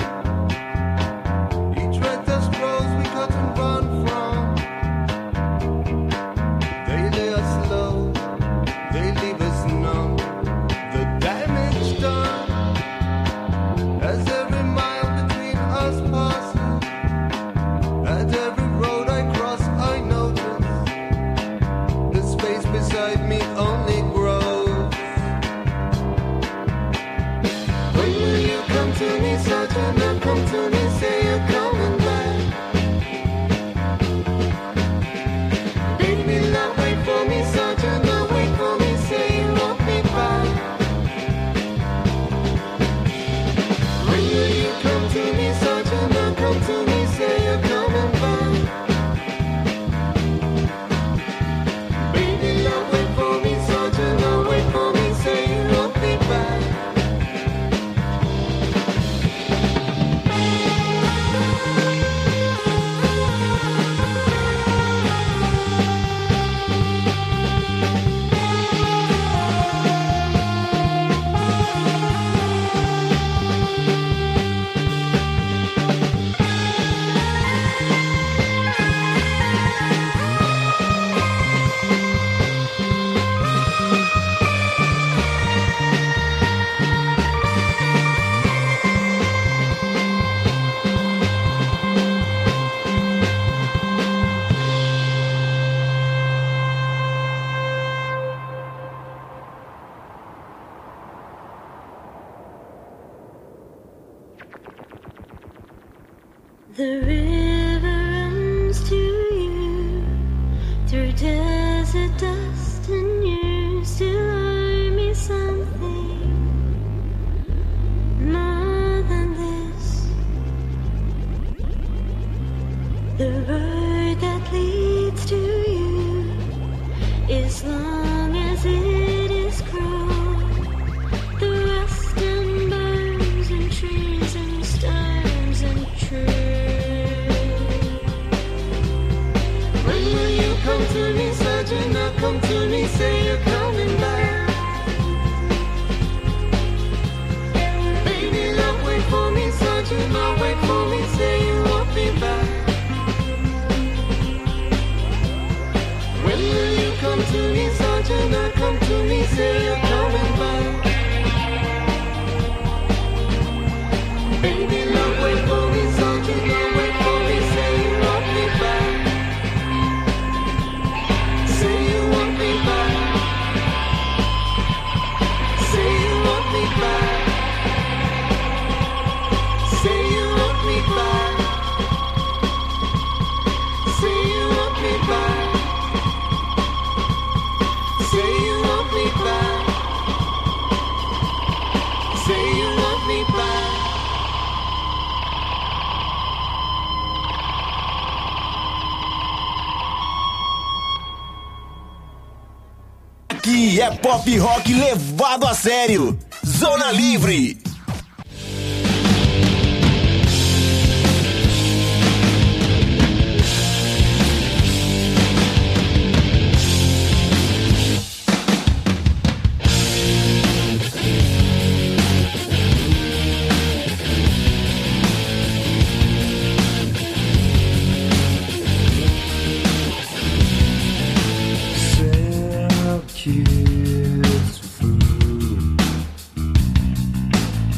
The river runs to you through desert dust, and you still owe me something more than this. The road that leads to you is long as it is cruel. The rust and bones and trees and stones and trees. Come to me, Sergeant, now come to me, say you're coming back. Baby, love, wait for me, Sergeant, now wait for me, say you want me back. When will you come to me, Sergeant, now come to me, say you're coming back. Baby, love, wait for me, Sergeant, now wait for me, say you want me back. Say you want me back. Say you want me back. Say you want me back. Say you want me back. Say you want me back. Say you want me back. Aqui é pop rock levado a sério. Zona Livre. Kids food.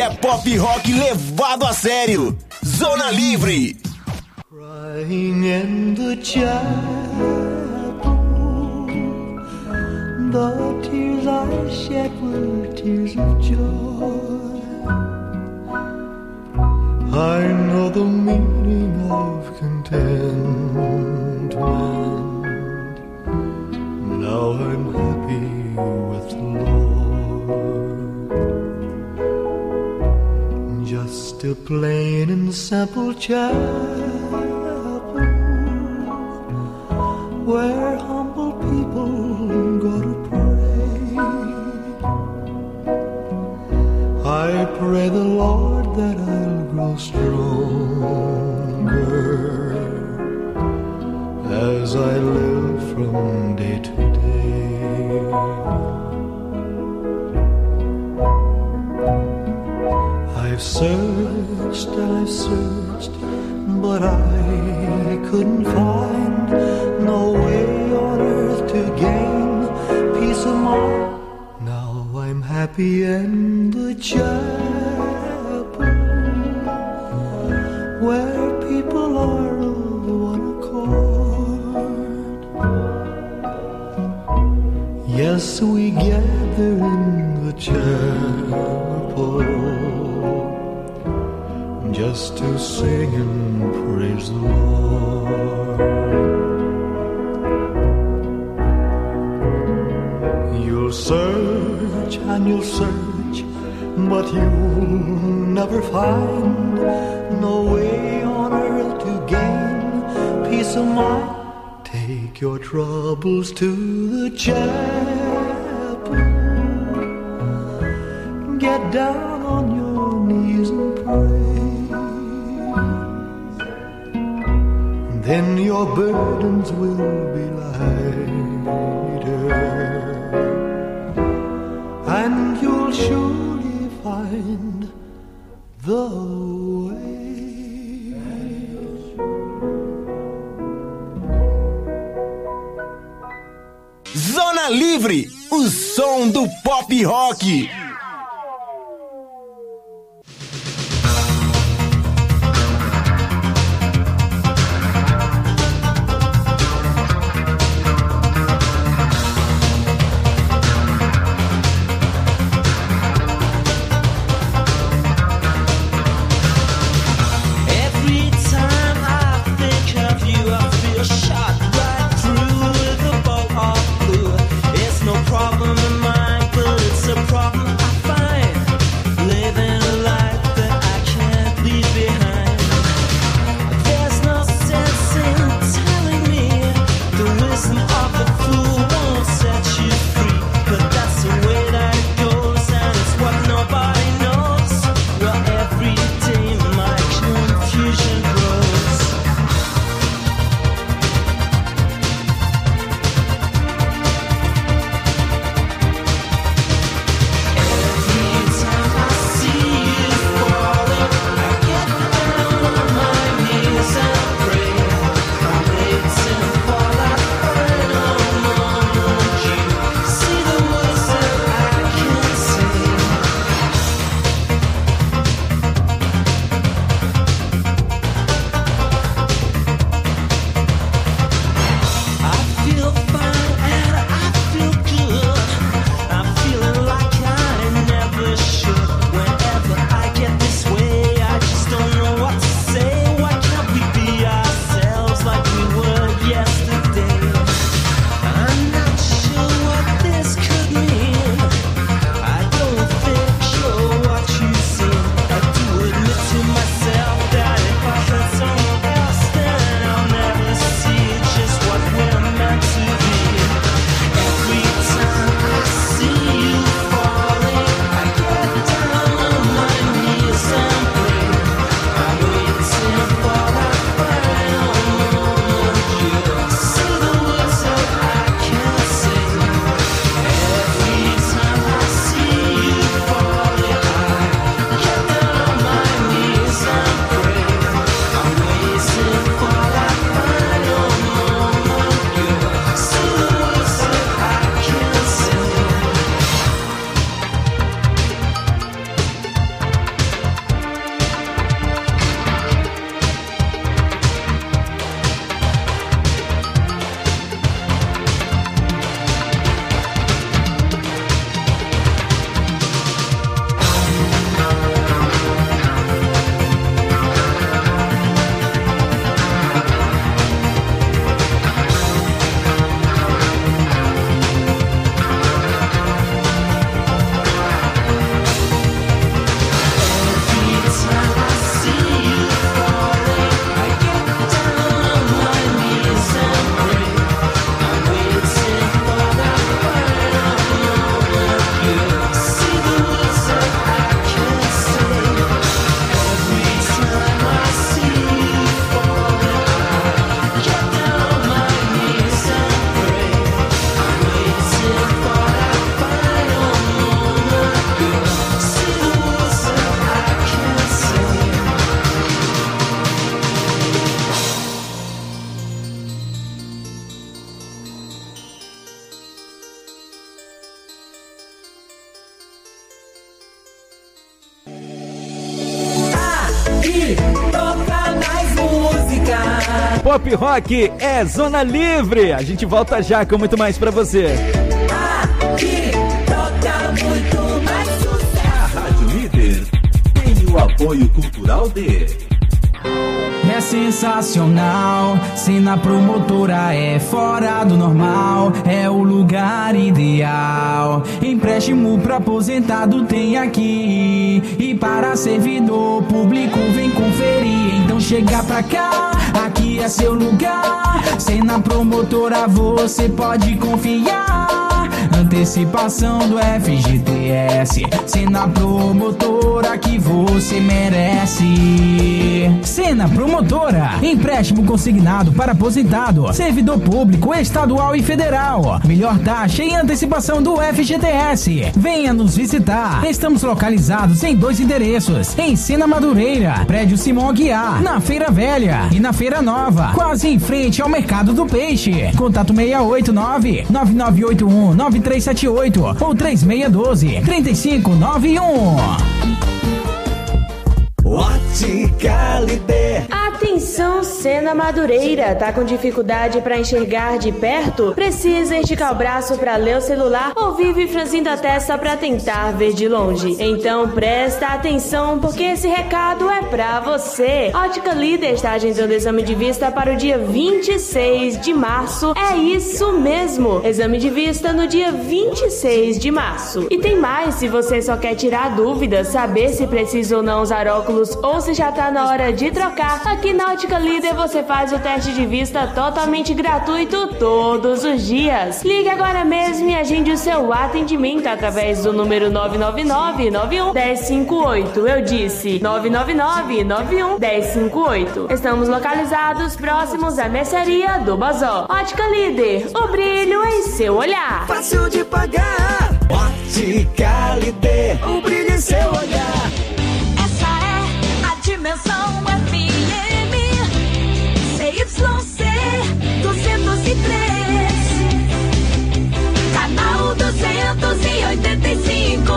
é pop rock levado a sério. Zona Livre. Crying in the chapel, the tears I shed were tears of joy. I know the meaning of contentment. Now I'm happy with the Lord. Just a plain and simple chapel where humble people go to pray. I pray the Lord that I'll grow stronger as I live from day to day. I've searched and I've searched, but I couldn't find no way on earth to gain peace of mind. Now I'm happy in the chapel where people are of one accord. Yes, we gather in the chapel just to sing and praise the Lord. You'll search and you'll search, but you'll never find no way on earth to gain peace of mind. Take your troubles to the chapel, get down on your knees and pray. Then your burdens will be lighter, and you'll surely find the way. Zona Livre, o som do pop rock. Problem in mind, but it's a problem Pop Rock é Zona Livre. A gente volta já com muito mais pra você. Aqui toca muito mais sucesso. A Rádio Líder tem o apoio cultural de... É sensacional, Cena Promotora é fora do normal, é o lugar ideal. Empréstimo pra aposentado tem aqui, e para servidor público vem conferir. Então chega pra cá, aqui é seu lugar. Cena Promotora você pode confiar. Antecipação do FGTS, Cena Promotora que você merece. Cena Promotora, empréstimo consignado para aposentado, servidor público estadual e federal. Melhor taxa e antecipação do FGTS. Venha nos visitar. Estamos localizados em 2 endereços: em Sena Madureira, prédio Simão Aguiar, na Feira Velha, e na Feira Nova, quase em frente ao Mercado do Peixe. Contato 689-9981-9378 ou 3612-3591. Ótica Líder. Atenção, Sena Madureira, tá com dificuldade para enxergar de perto? Precisa esticar o braço para ler o celular ou vive franzindo a testa para tentar ver de longe? Então presta atenção, porque esse recado é pra você. Ótica Líder está agendando exame de vista para o dia 26 de março. É isso mesmo, exame de vista no dia 26 de março. E tem mais, se você só quer tirar dúvidas, saber se precisa ou não usar óculos ou se já tá na hora de trocar, aqui na Ótica Líder você faz o teste de vista totalmente gratuito todos os dias. Ligue agora mesmo e agende o seu atendimento através do número 999-91-1058. Eu disse 999-91-1058. Estamos localizados próximos à mercearia do Bazó. Ótica Líder, o brilho em seu olhar. Fácil de pagar. Ótica Líder, O brilho em seu olhar. Dimensão FM CYC 203, canal 285.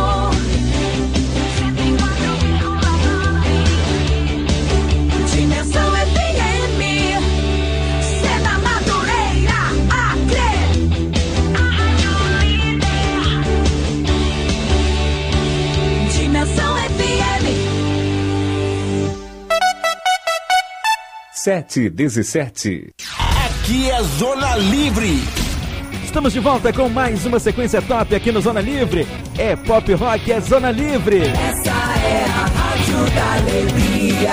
Dimensão FM, Sena Madureira, Acre. Dimensão FM. 717. aqui é Zona Livre. Estamos de volta com mais uma sequência top aqui no Zona Livre. É Pop Rock, é Zona Livre. Essa é a Rádio da Alegria.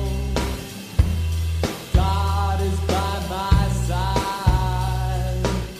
God is by my side.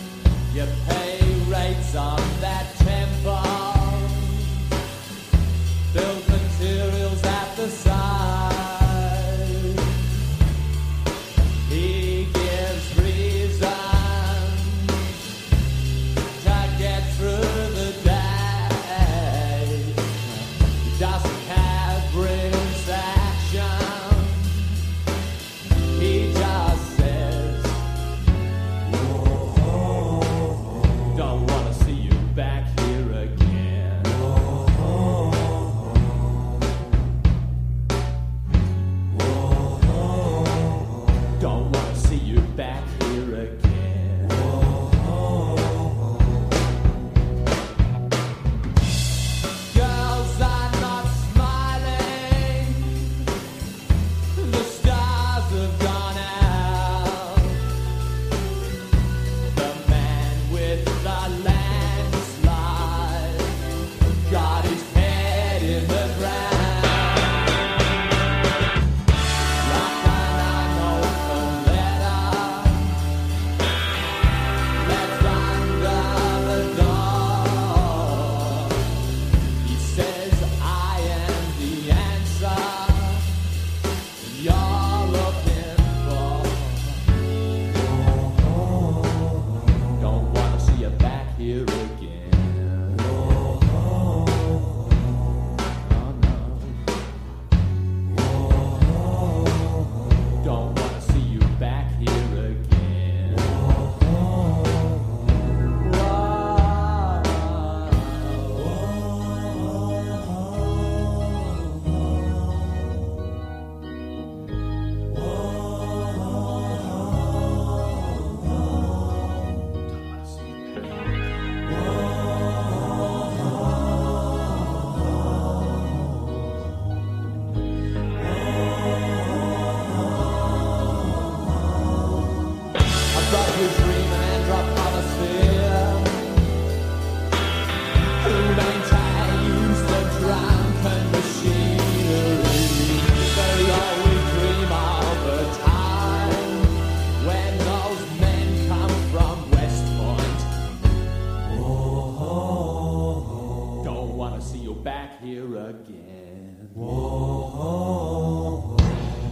back here again. Whoa.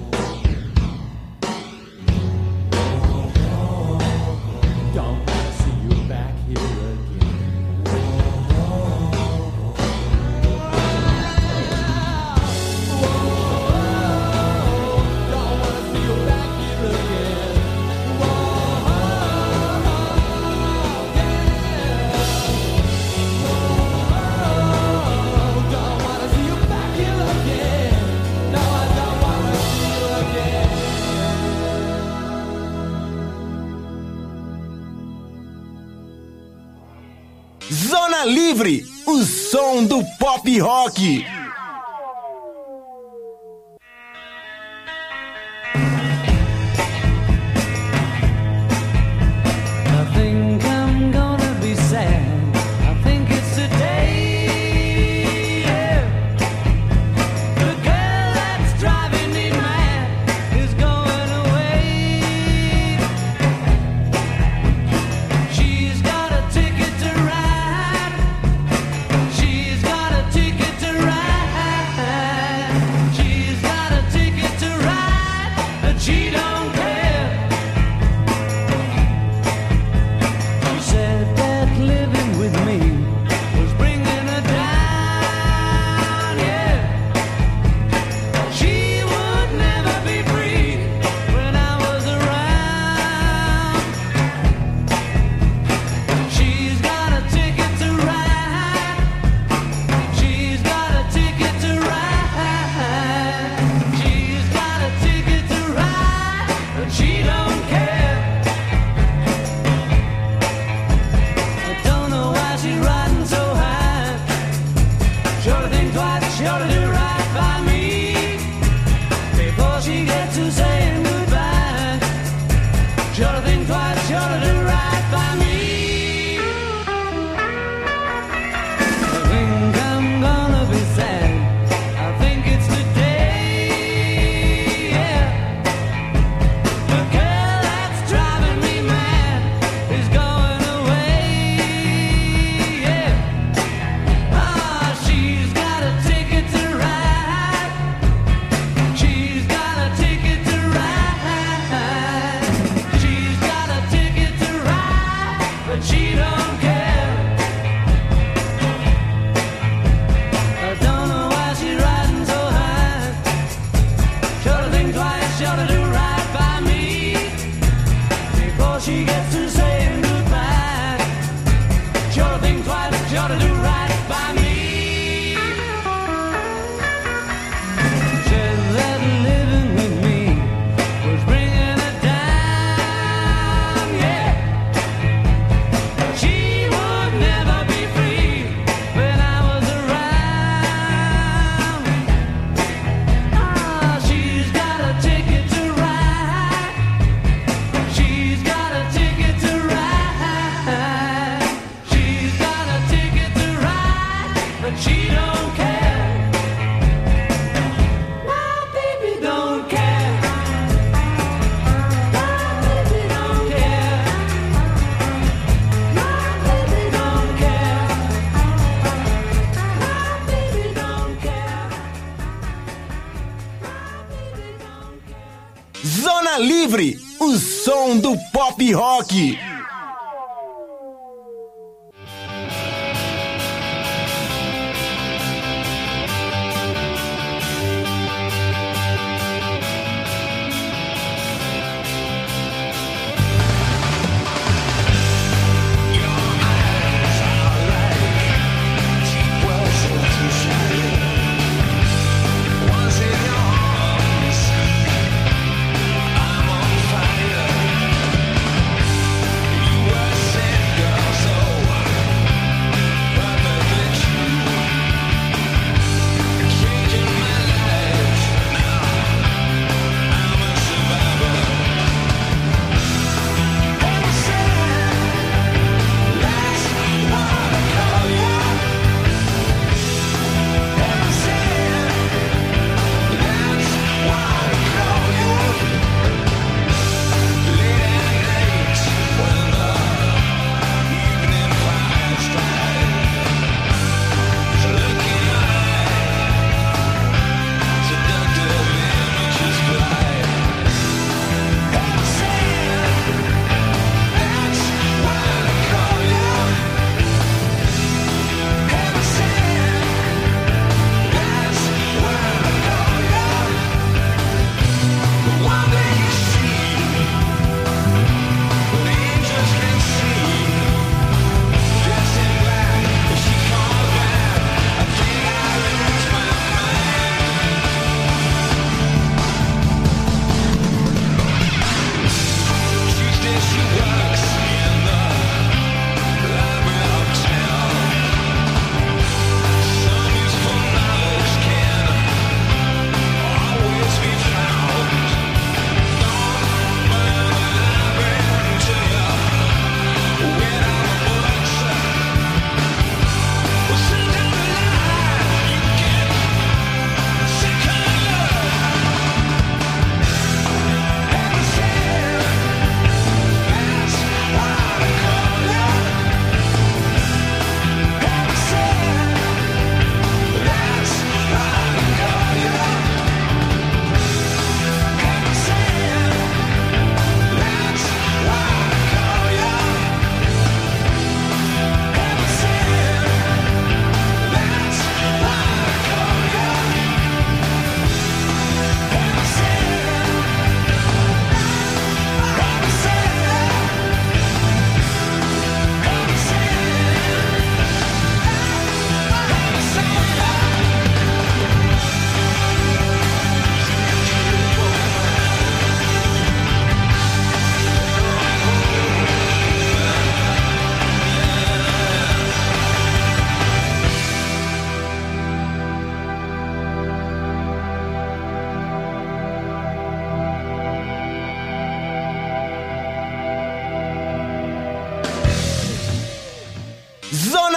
Don't wanna see you back here again. Zona Livre, o som do pop rock. I think I'm gonna be sad. I think it's today. Yeah. The girl that's driving me mad is going away. She's got a ticket to ride. She's got a ticket to ride. She's got a ticket to ride, but she don't care. She said that living with me was bringing her down, yeah. She would never be free when I was around. She's got a ticket to ride. She's got a ticket to ride. She's got a ticket to ride, but she don't care. I don't know why she's riding so high. Sure to think twice, sure to do right by me before she gets to saying goodbye. Sure to think twice, sure to do right by me. I think I'm gonna be sad. I think it's today, yeah. The girl that's driving me mad is going away, yeah. Ah, she's got a ticket to ride. She's got a ticket to ride. She's got a ticket to ride, but she don't care. I don't know why she's riding so high. Sure to think twice, sure to do right by me before she gets to saying goodbye. Sure to think twice, sure to do right by me. Said that living with me was bringing her down, yeah. She would never be free when I was around. Ah, she's got a ticket to ride. She's got a ticket to ride. She's got a ticket to ride, but she don't care. My baby don't care. My baby don't care. My baby don't care. My baby don't care. Zona Livre, o som do pop rock. I'm on fire.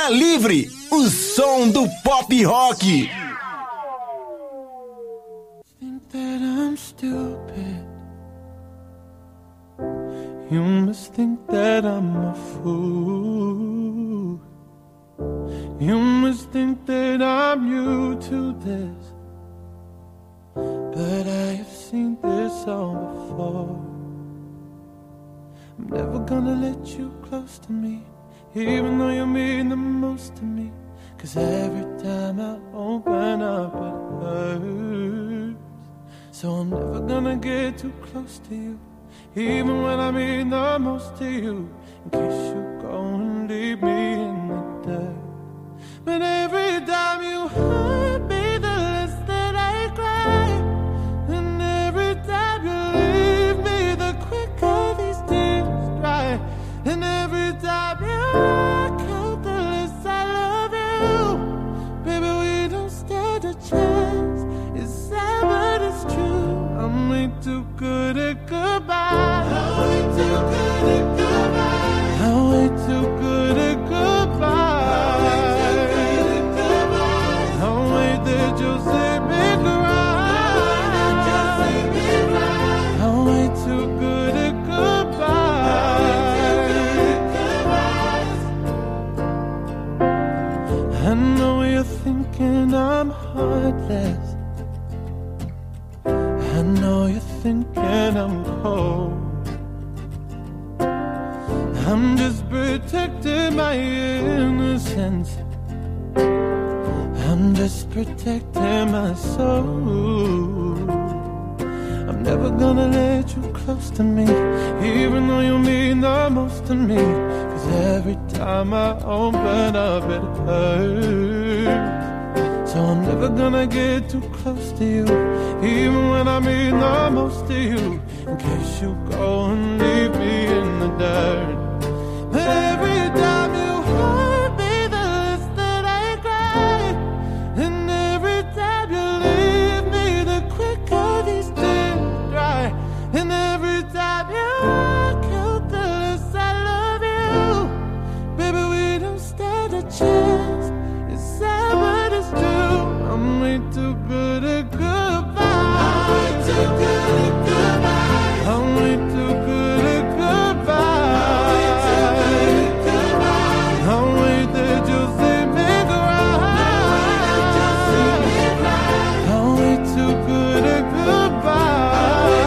Zona Livre, o som do pop rock. Think that I'm stupid. You must think that I'm a fool. You must think that I'm new to this, but I have seen this all before. I'm never gonna let you close to me, even though you mean the most to me. 'Cause every time I open up it hurts. So I'm never gonna get too close to you, even when I mean the most to you, in case you go and leave me in the dirt. But every time you hurt me, the less that I cry. And every time you leave me, the quicker these tears dry. And every time you walk out, the less I love you. Baby, we don't stand a chance. It's sad, but it's true. I'm way too good at goodbye. I'm way too good at goodbye. I'm way too good at goodbye. Just say me cry. I'm way too good at goodbyes. I know you're thinking I'm heartless. I know you're thinking I'm cold. I'm just protecting my innocence. I'm just protecting my soul. I'm never gonna let you close to me, even though you mean the most to me. 'Cause every time I open up it hurts. So I'm never gonna get too close to you, even when I mean the most to you, in case you go and leave me in the dirt. But every time you hurt me, the less that I cry. And every time you leave me, the quicker these tears dry. And every time you walk out, the less I love you. Baby, we don't stand a chance. It's sad, but it's true. I'm way too good at goodbye. I'm way too good at goodbye. I'm way too good at goodbye. I'm way that you see me cry. I'm way too good at goodbye.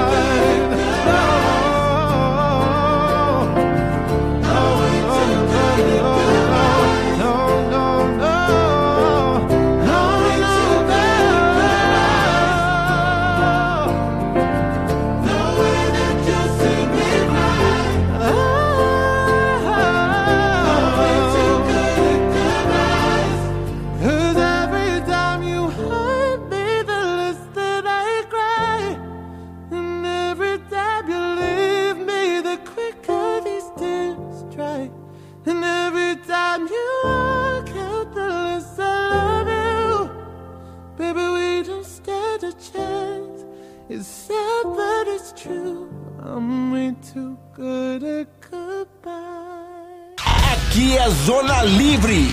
And every time you walk out, the less I love you. Baby, we don't stand a chance. It's sad, but it's true. I'm way too good at goodbye. Aqui é Zona Livre.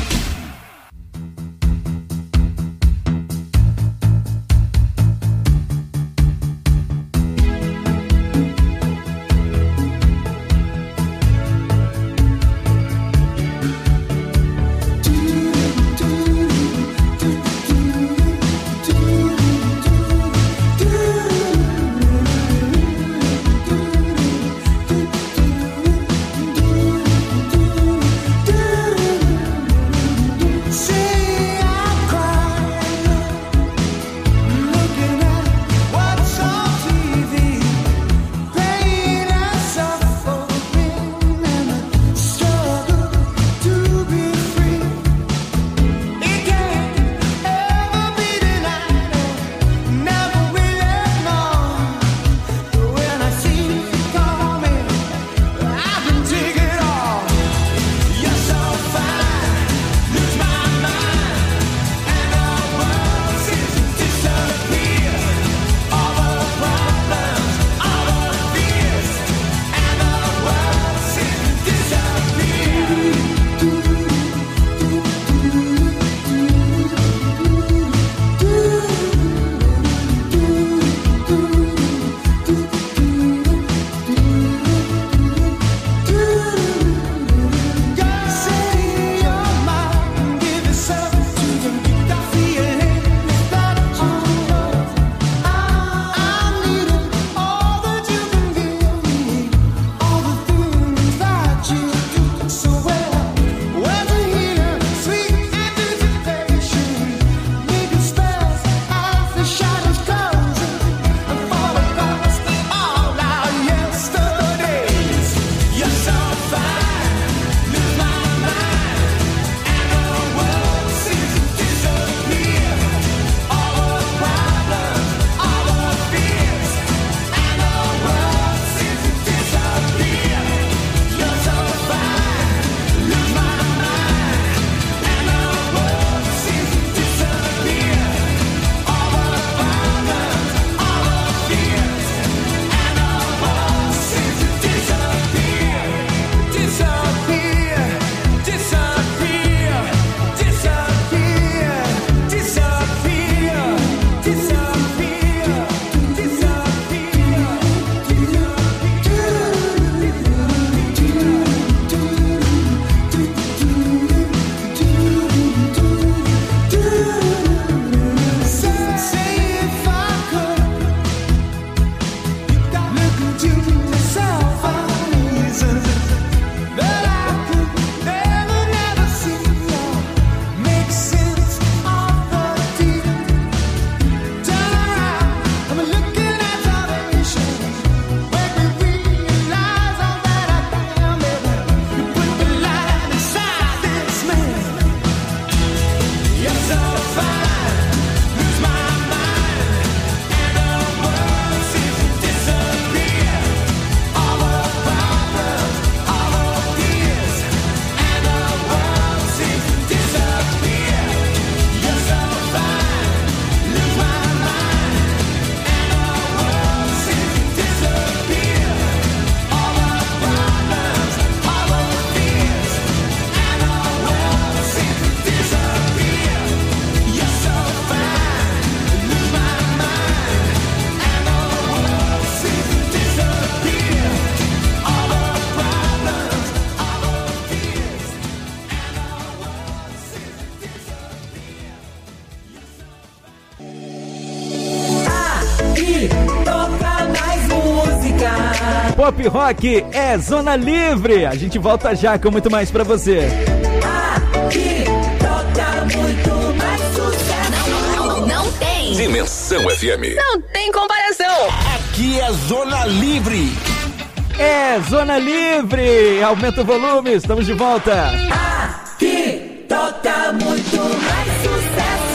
Pop Rock é Zona Livre. A gente volta já com muito mais pra você. Aqui toca muito mais sucesso. Não tem. Dimensão FM. Não tem comparação. Aqui é Zona Livre. É Zona Livre. Aumenta o volume, estamos de volta. Aqui toca muito mais sucesso.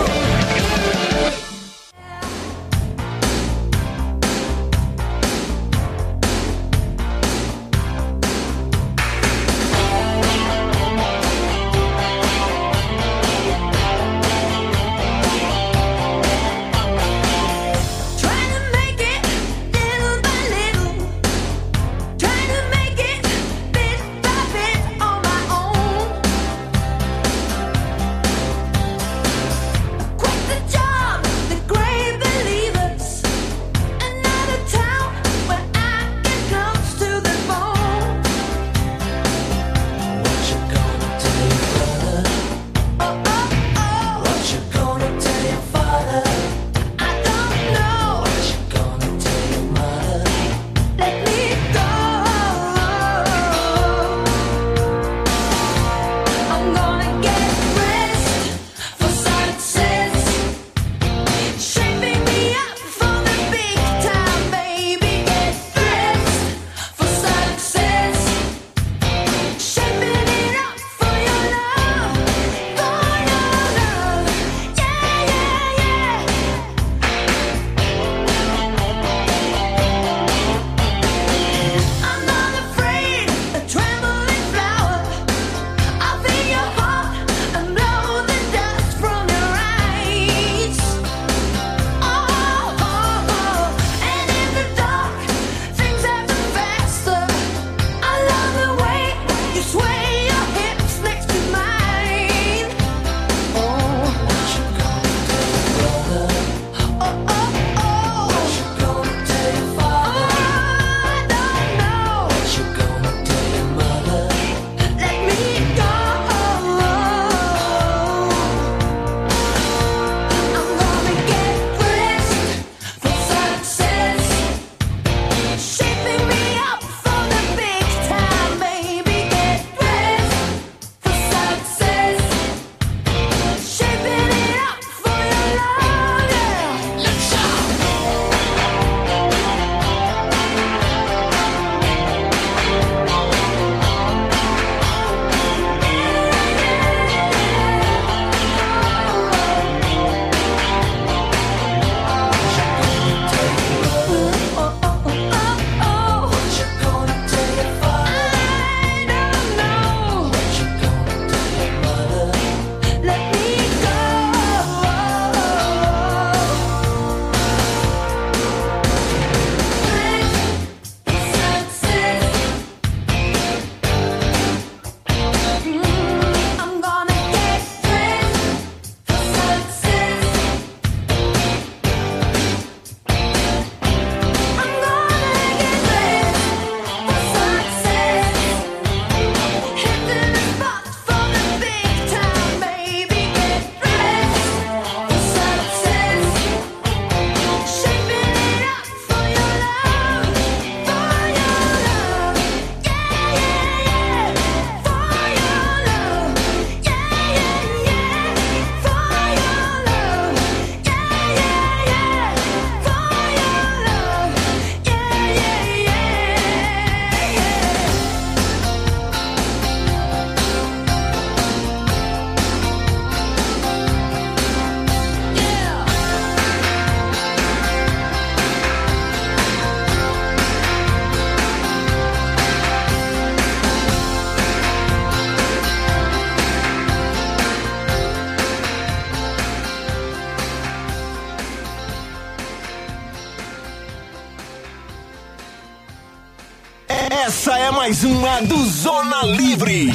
Essa é mais uma do Zona Livre.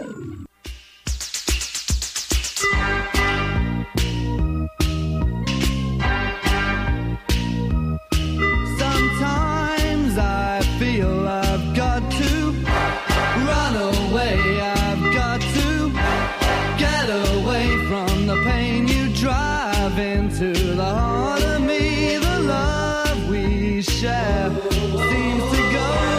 Sometimes I feel I've got to run away, I've got to get away from the pain you drive into the heart of me. The love we share seems to go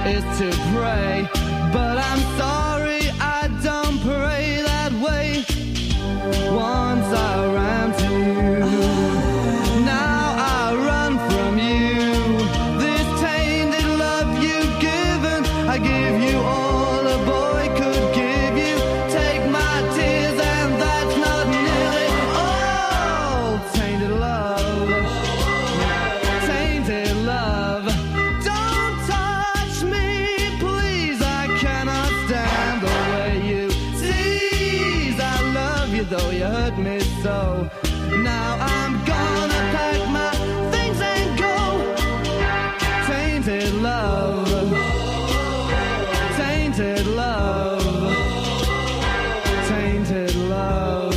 is to pray. But I'm sorry, I don't pray that way. Once I ran to you, now I run from you. This tainted love you've given, I give you all a boy could give you. Take my tears and that's not nearly all. Tainted love, tainted love. Don't touch me, please, I cannot stand the way you tease. I love you though you hurt me so. Now I'm gonna pack my things and go. Tainted love, tainted love, tainted love,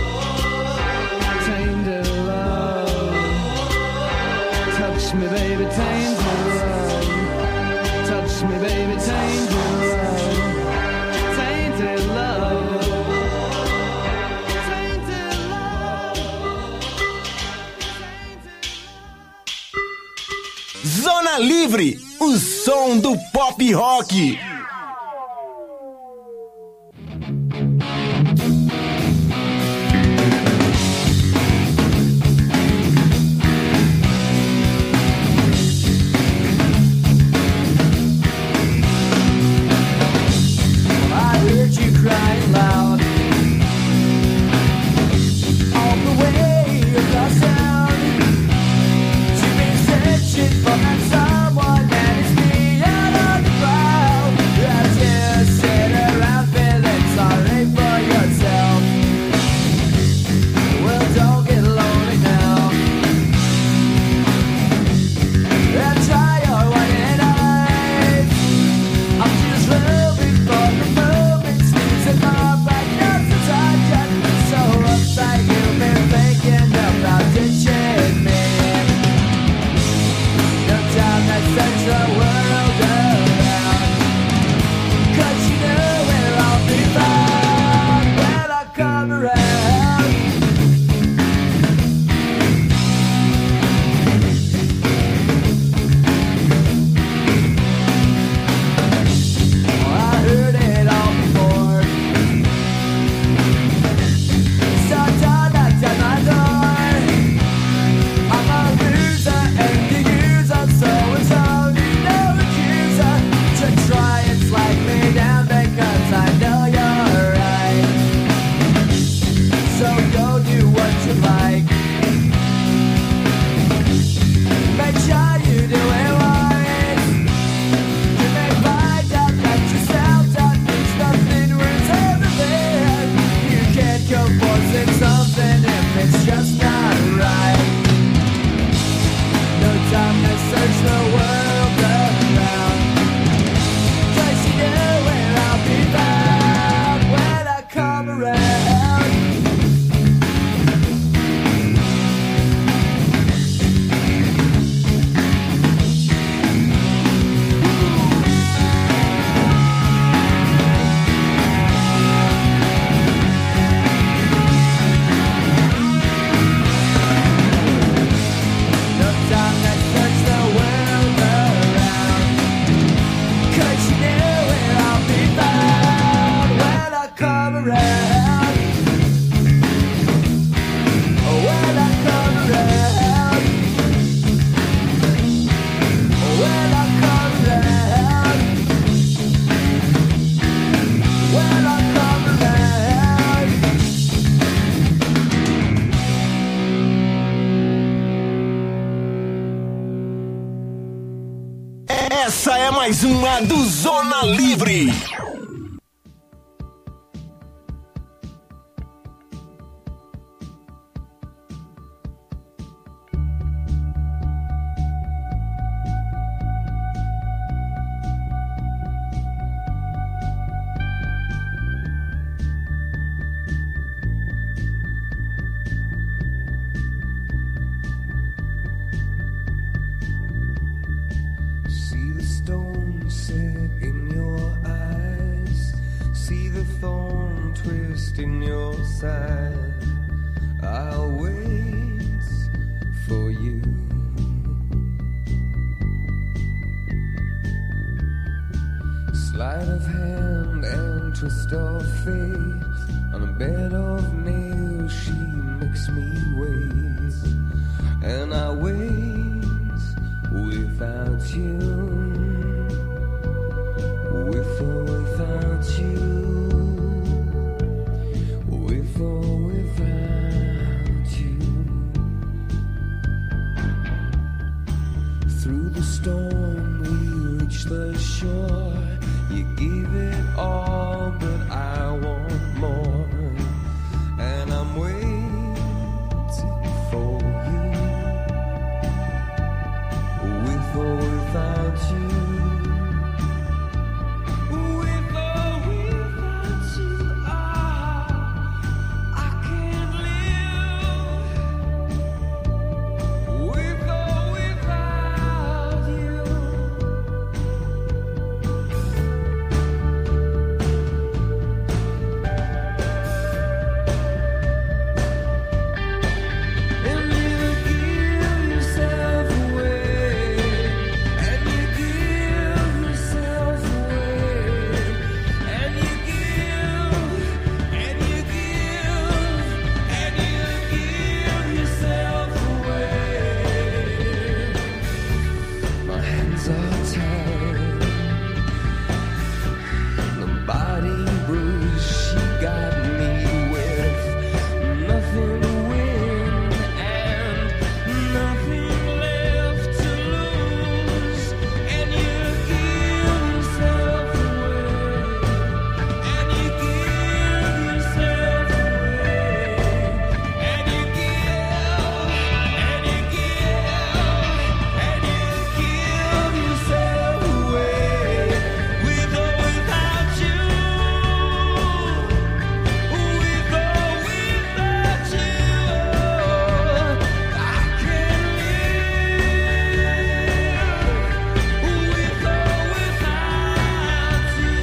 tainted love. Touch me, baby, tainted love. Touch me, baby, tainted love. Tainted love. Tainted love. Zona Livre, o som do pop rock. I heard you crying loud all the way across town. You've been searching for that someone that is beyond all the crowd. As you sit around feeling sorry for yourself. Well, don't get lonely now. And try your one and eyes. I'm just living for the moment. Sneezing my back, not to touch it. So upside you've been thinking about ditching me. No time to search the world around. 'Cause you know where I'll be found when I come around. I heard it all before. So don't knock at my door. I'm a loser and you use up so need no accuser to try and slide me down because I know you're right. So go do what you like. Make sure you do it right. You may find out that yourself that means nothing worth everything. You can't go forcing something if it's just not right. No time to search the world around. 'Cause you know where I'll be found when I come around. No time to search the world around. 'Cause you know where I'll be found when I come around. When I come around. When I come around. When I come around. Essa é mais uma do Zona Livre. See the stone set in your eyes. See the thorn twist in your side. I'll wait for you. Sleight of hand and twist of fate. On a bed of nails she makes me wait. And I wait without you. With or without you. With or without you. Through the storm we reach the shore. You give it all, but I want more. And I'm waiting for you. With or without you. With or without you, I can't live. With or without you. And you give yourself away. And you give yourself away. And you give, and you give, and you give yourself away. My hands are tied. The body bruise she got me with. Nothing to win and nothing left to lose. And you give yourself away. And you give yourself away. And you give, and you give, and you give yourself away. With or without you. With or without you. I can't live. With or without you.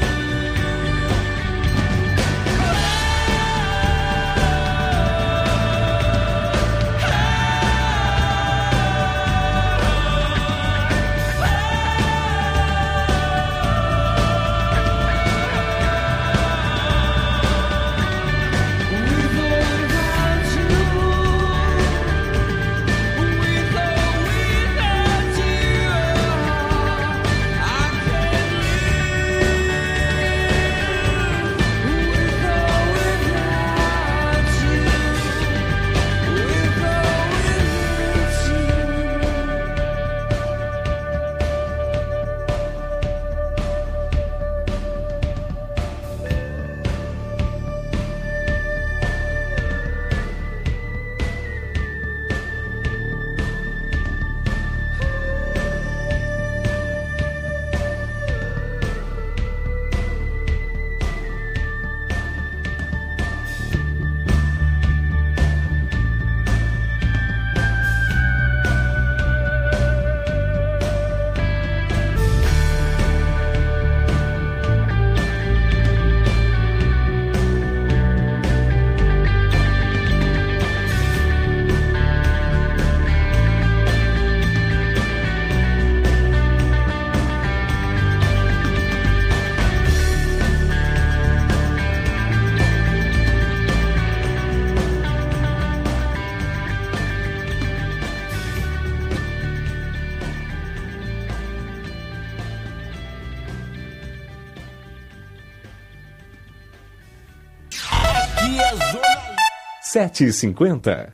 Aqui é Zona 7h50.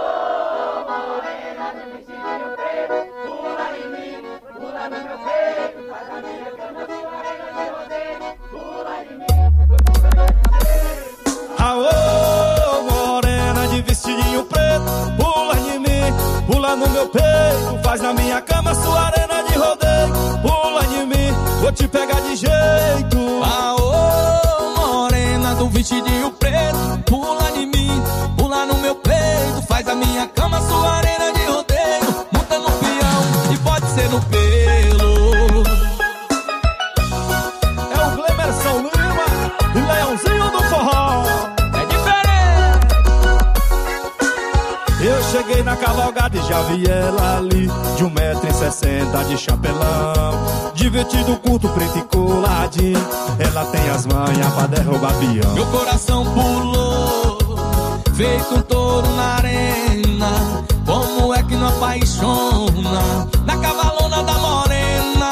Aô, morena de vestidinho preto, pula em mim, pula no meu peito, faz na minha cama sua arena de rodeio, pula em mim, vou te pegar de jeito. Aô, morena do vestidinho preto, pula em mim, pula no meu peito, faz a minha cama sua arena de rodeio, monta no peão e pode ser no pelo. É o Glemerson Lima e Leãozinho do Forró. Eu cheguei na cavalgada e já vi ela ali, de 1,60 m de chapelão, de de vestido curto, preto e coladinho. Ela tem as manhas pra derrubar peão. Meu coração pulou, feito um touro na arena. Como é que não apaixona na cavalona da morena?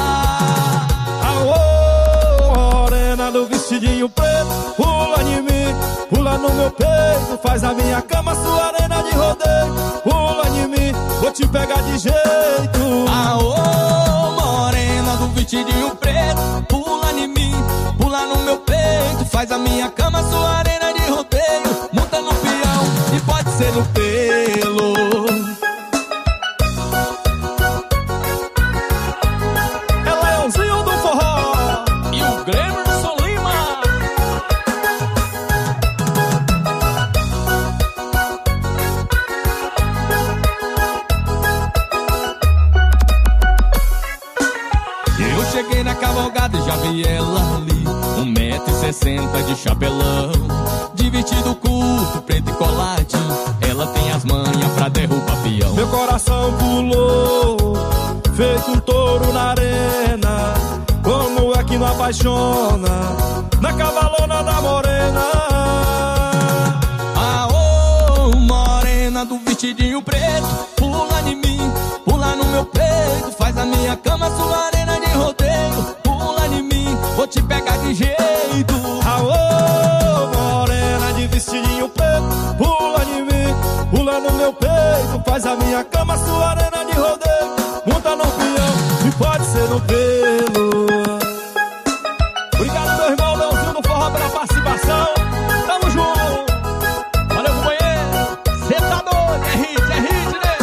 Aô, morena do vestidinho preto, pula em mim, pula no meu peito, faz a minha cama sua arena de rodeio. Pula em mim, vou te pegar de jeito. Aô, morena do vestidinho preto, pula em mim, pula no meu peito, faz a minha cama sua arena de rodeio. Monta no peão e pode ser no pelo. É Leãozinho do forró e o Glemerson Lima. Eu cheguei na cavalgada e já vi ela ali, 1,60 m de chapelão, de vestido curto, preto e coladinho. Ela tem as manhas pra derrubar peão. Meu coração pulou, feito um touro na arena. Como é que não apaixona na cavalona da morena? Aô, morena do vestidinho preto, pula em mim, pula no meu peito, faz a minha cama sua arena de rodeio. Pula em mim, vou te pegar de jeito. Aô, morena de vestidinho preto, pula em mim, pula no meu peito, faz a minha cama sua arena de rodeio. Monta no peão e pode ser no pelo. Obrigado, meu irmão Leãozinho do forró, pela participação. Tamo junto. Valeu, companheiro. Cê tá doido, é hit, né?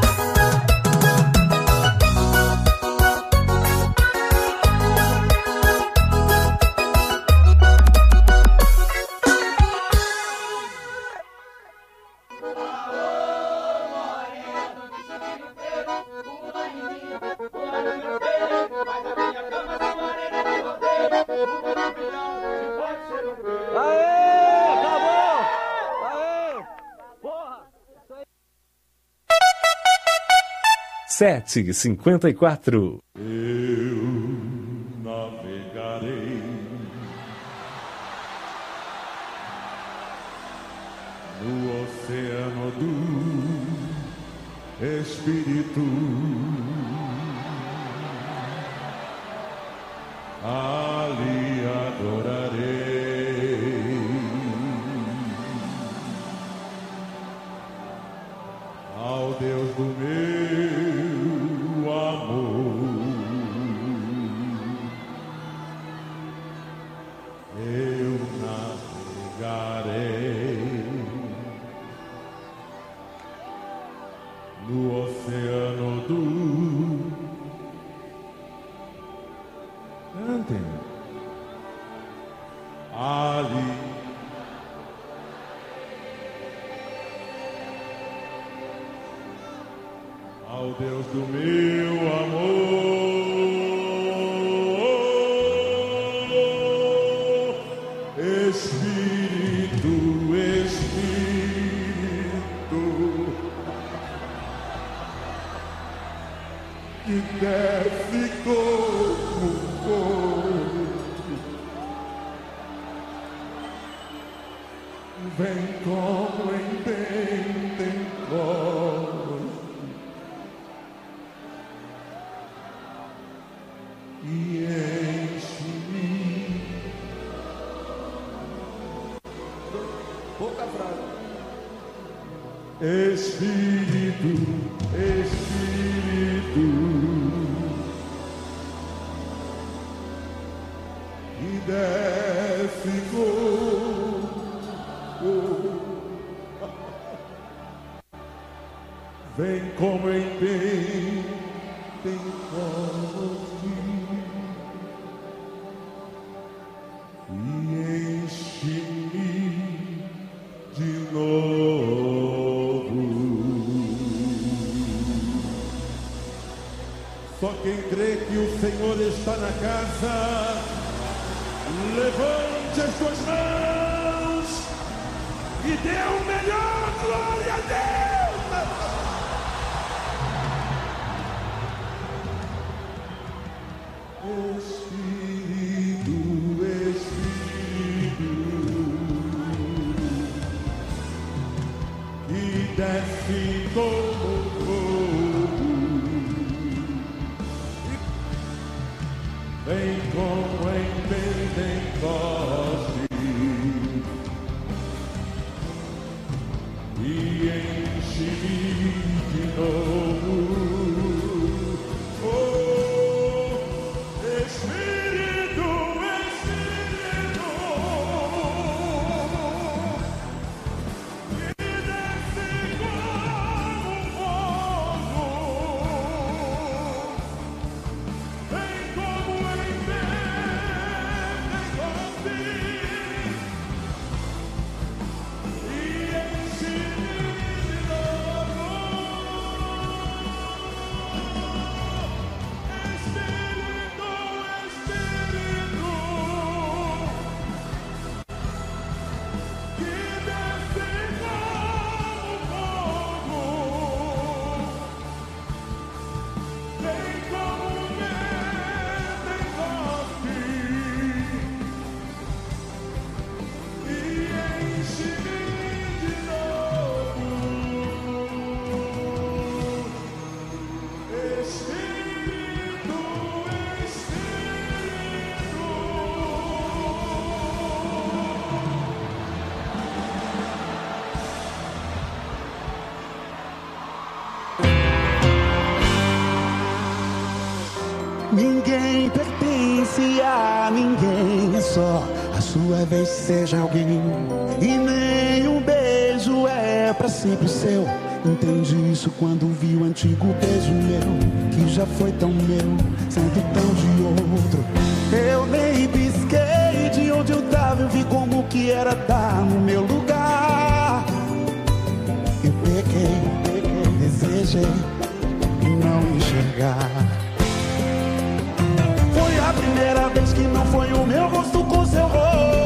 Aê, acabou! Aê! Porra! 7h54. Eu navegarei no oceano do Espírito, ali adorarei ao Deus do meu amor. Eu navegarei no oceano do... Cantem. Ali ao Deus do meu amor. Espírito, Espírito, que desce como fogo, vem como em Pentecostes e enche-me. Pouca frase. Espírito, Espírito, e desce vem como em Pentecostes e enche-me de novo. Só quem crê que o Senhor está na casa, levante as suas mãos e dê o melhor glória a Deus. Desce como fogo, vem como em Pentecoste e enche-me de novo. Ninguém pertence a ninguém, é só a sua vez, seja alguém. E nem um beijo é pra sempre seu. Entendi isso quando vi o antigo beijo meu, que já foi tão meu, sendo tão de outro. Eu nem pisquei de onde eu tava, eu vi como que era dar no meu lugar. Eu pequei, desejei não enxergar. Foi a primeira vez que não foi o meu rosto com seu rosto.